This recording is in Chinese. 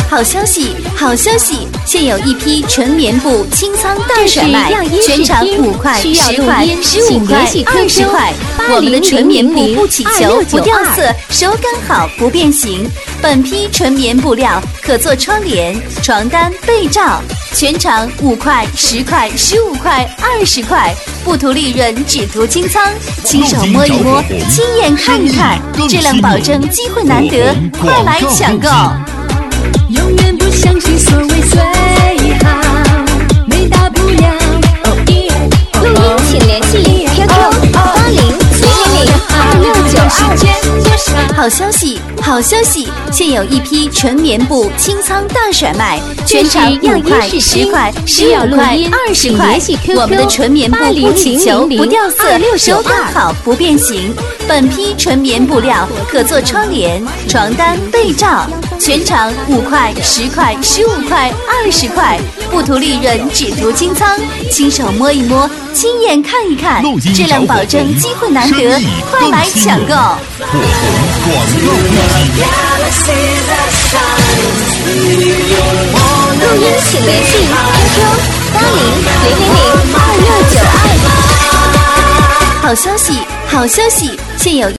好消息，好消息！现有一批纯棉布清仓大甩卖，全场5块、10块、15块、20块。我们的纯棉布不起球、不掉色，手感好不变形。本批纯棉布料可做窗帘、床单、被罩。全场5块、10块、15块、20块，不图利润，只图清仓。亲手摸一摸，亲眼看一看，质量保证，机会难得，快来抢购！ 永远不相信所谓最好，没大不了。 录音请联系 QQ 80-000-2692。 好消息，好消息！现有一批纯棉布清仓大甩卖，全场5块、10块、15块、20块。我们的纯棉布不起球、不掉色，手感好不变形。本批纯棉布料可做窗帘、床单、被罩。全场5块、10块、15块、20块，不图利润，只图清仓。亲手摸一摸，亲眼看一看，质量保证，机会难得，快来抢购！ 录音请联系 QQ 80-000-2692。 好消息，好消息！现有